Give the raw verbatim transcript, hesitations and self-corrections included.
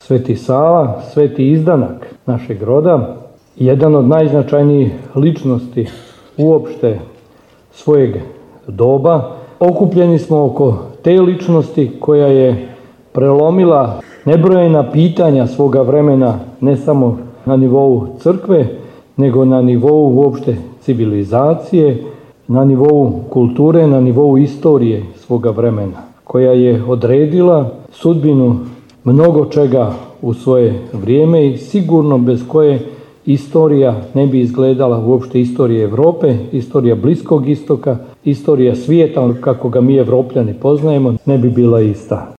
Sveti Sava, sveti izdanak našeg roda, jedan od najznačajnijih ličnosti uopšte svojeg doba. Okupljeni smo oko te ličnosti koja je prelomila nebrojena pitanja svoga vremena, ne samo na nivou crkve, nego na nivou uopšte civilizacije, na nivou kulture, na nivou istorije svoga vremena, koja je odredila sudbinu mnogo čega u svoje vrijeme i sigurno bez koje istorija ne bi izgledala, uopšte istorija Evrope, istorija Bliskog istoka, istorija svijeta kako ga mi Evropljani poznajemo, ne bi bila ista.